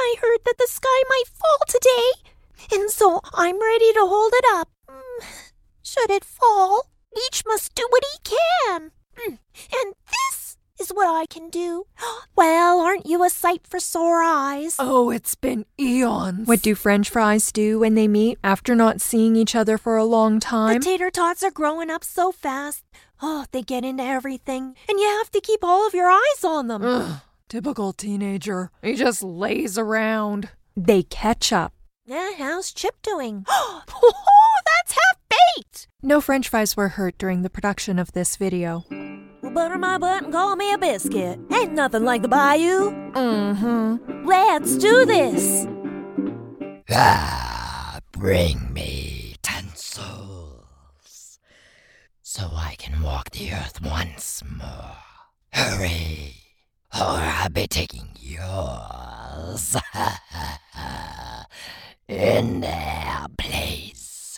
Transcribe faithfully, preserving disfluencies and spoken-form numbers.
I heard that the sky might fall today, and so I'm ready to hold it up. Mm, should it fall, each must do what he can. Mm, and this is what I can do. Well, aren't you a sight for sore eyes? Oh, it's been eons. What do French fries do when they meet after not seeing each other for a long time? The tater tots are growing up so fast. Oh, they get into everything, and you have to keep all of your eyes on them. Ugh, typical teenager. He just lays around. They catch up. Yeah, how's Chip doing? Oh, that's half-baked! No French fries were hurt during the production of this video. Well, butter my butt and call me a biscuit. Ain't nothing like the bayou. Mm-hmm. Let's do this. Ah, bring me ten souls, so I can walk the earth once more. Hurry, or I'll be taking yours in their place.